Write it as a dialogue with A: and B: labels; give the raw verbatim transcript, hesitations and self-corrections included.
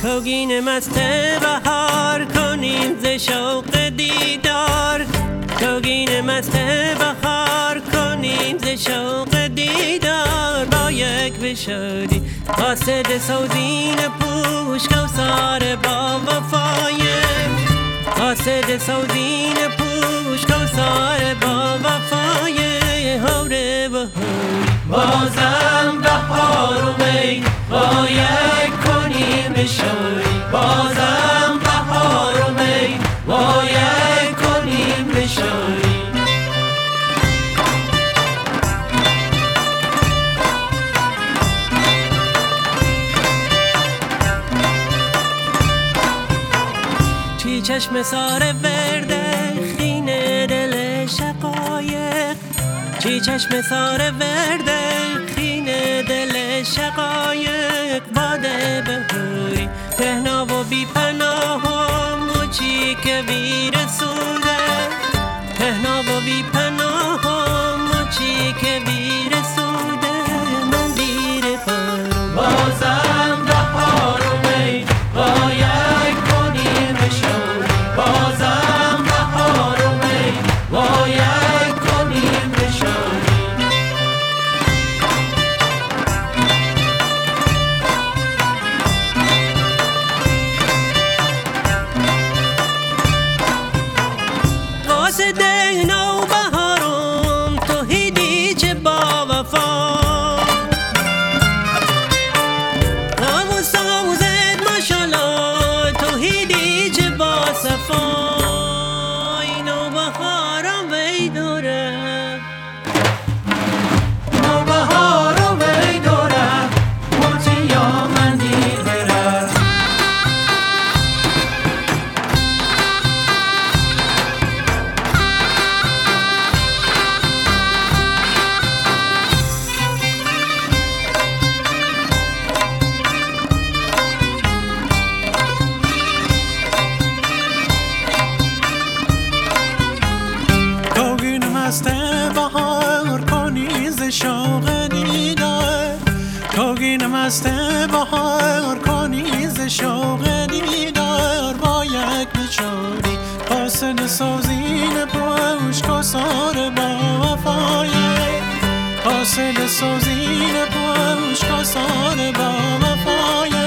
A: توگین مست بهار کنین ز شوق دیدار، توگین مست بهار کنین ز شوق دیدار. با یک بشاری قاصد سوزین پوش کوثر با وفای، قاصد سوزین پوش کوثر با وفای. هوره و هوری بازم بهار اومد با یک کنیم بشاری، بازم بهار اومد با یک کنیم بشاری. چی چشم سار ورده خینه دل شقایق، چی چشم سار ورده خینه دل شقایق. باده بهوری تهنا و بی پناهم و چی که بی رسوله، تهنا و بی پناهم و چی که بی رسوله. من دیر پرم بازم بهار اومد با یک کنیم بشاری، بازم بهار اومد با یک کنیم بشاری. قاصد نو بهارم توحیدی چه با وفا، نامو سوزد ماشالله توحیدی چه با صفا. نو بهارم وی دوره، نو بهارم وی دوره موتی یا من دیر بره.
B: مست بهار کنی ز شوق دیدار، توگین مست بهار کنی ز شوق دیدار. با یک بشاری قاصد سوزین پوش کوثر با وفای، قاصد سوزین پوش کوثر با وفای.